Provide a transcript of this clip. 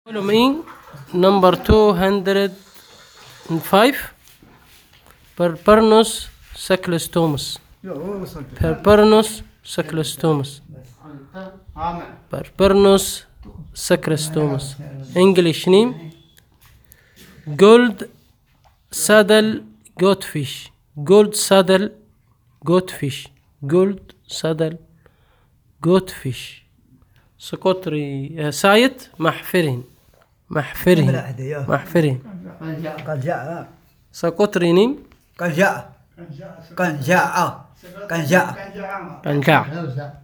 Follow me. Number 205. Pernus cyclostomus. Pernus cyclostomus. Pernus cyclostomus. English name: gold saddle goatfish. Gold saddle goatfish. Gold saddle goatfish. سكوتري سايت محفرين. قد جاء سكوتري نيم قد جاء